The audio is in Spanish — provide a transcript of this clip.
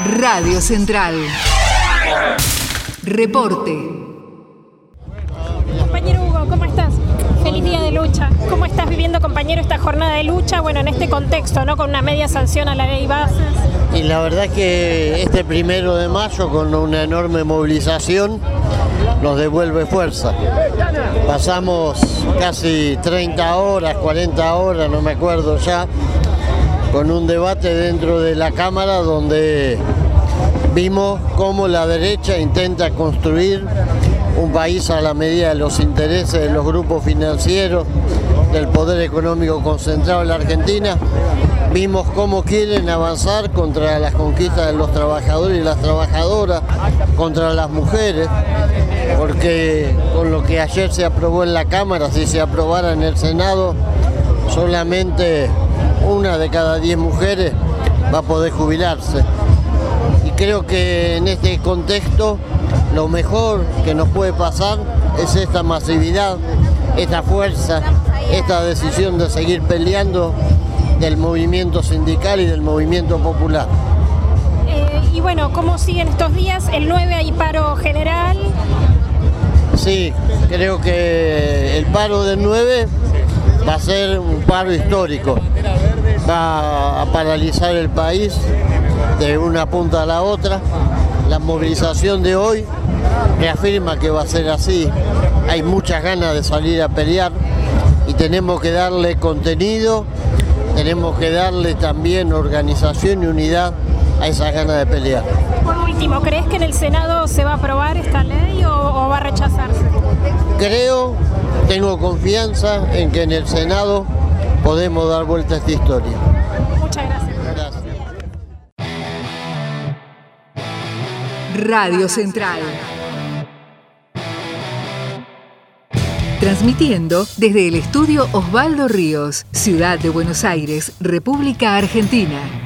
Radio Central. Reporte. Compañero Hugo, ¿cómo estás? Feliz día de lucha. ¿Cómo estás viviendo, compañero, esta jornada de lucha? Bueno, en este contexto, ¿no? Con una media sanción a la ley Bases. Y la verdad es que este 1 de mayo, con una enorme movilización, nos devuelve fuerza. Pasamos casi 30 horas, 40 horas, no me acuerdo ya, con un debate dentro de la Cámara donde vimos cómo la derecha intenta construir un país a la medida de los intereses de los grupos financieros, del poder económico concentrado en la Argentina. Vimos cómo quieren avanzar contra las conquistas de los trabajadores y las trabajadoras, contra las mujeres, porque con lo que ayer se aprobó en la Cámara, si se aprobara en el Senado, solamente 1 de cada 10 mujeres va a poder jubilarse. Y creo que en este contexto lo mejor que nos puede pasar es esta masividad, esta fuerza, esta decisión de seguir peleando del movimiento sindical y del movimiento popular. Y bueno, ¿cómo siguen estos días? El 9 hay paro general. Sí, creo que el paro del 9 va a ser un paro histórico. Va a paralizar el país de una punta a la otra. La movilización de hoy reafirma que va a ser así. Hay muchas ganas de salir a pelear y tenemos que darle contenido, tenemos que darle también organización y unidad a esas ganas de pelear. Por último, ¿crees que en el Senado se va a aprobar esta ley o va a rechazarse? Tengo confianza en que en el Senado podemos dar vuelta a esta historia. Muchas gracias. Gracias. Radio Central. Transmitiendo desde el estudio Osvaldo Ríos, Ciudad de Buenos Aires, República Argentina.